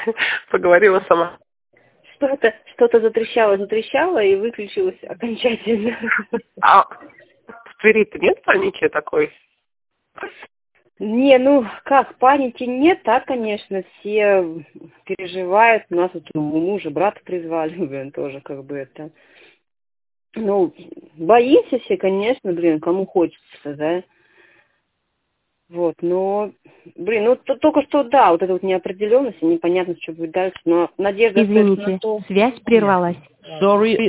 Поговорила сама. Что-то затрещало и выключилось окончательно. А в Твери-то нет паники такой? Не, ну как, паники нет, так, конечно, все переживают. У нас вот у мужа брата призвали, блин, тоже как бы это. Ну, боимся все, конечно, блин, кому хочется, да. Вот, но, блин, ну только что, да, вот эта вот неопределенность, и непонятно, что будет дальше, но надежда остается на Извините, то. связь прервалась. Sorry,